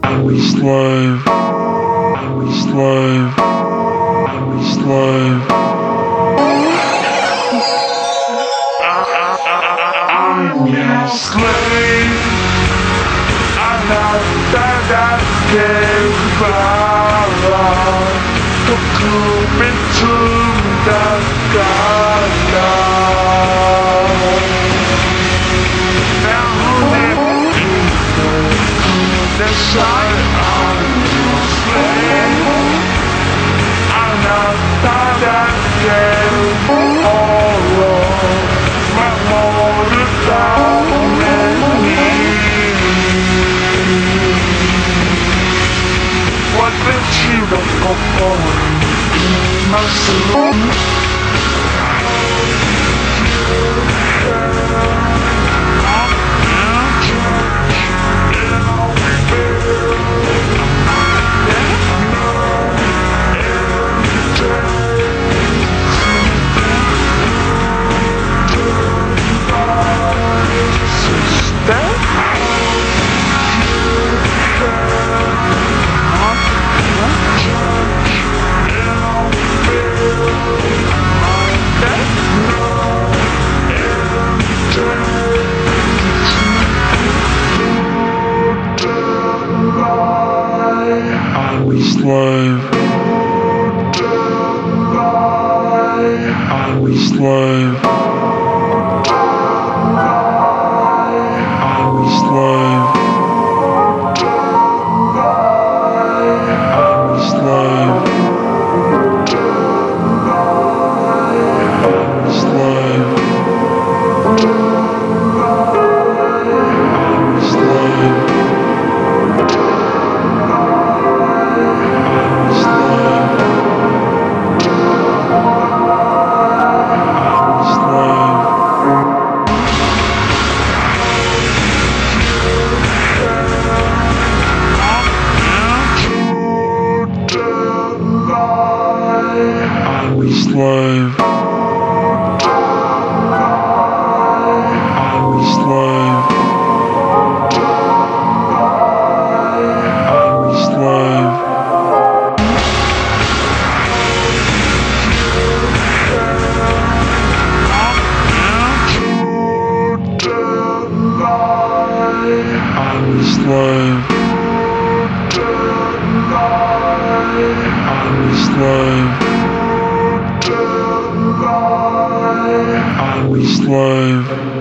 slave, slave, slave. I'm your slave. I'm not that gave to come into the garden. Now the side I'm your slave. I'm not that gave my mother down with me. What the children go forward, my soul. Slave, are we slave? Are we slave? Are we slave? Are we slave? Slave, are we slave? Are we slave? Are we slave? Are we slave? Are we slave?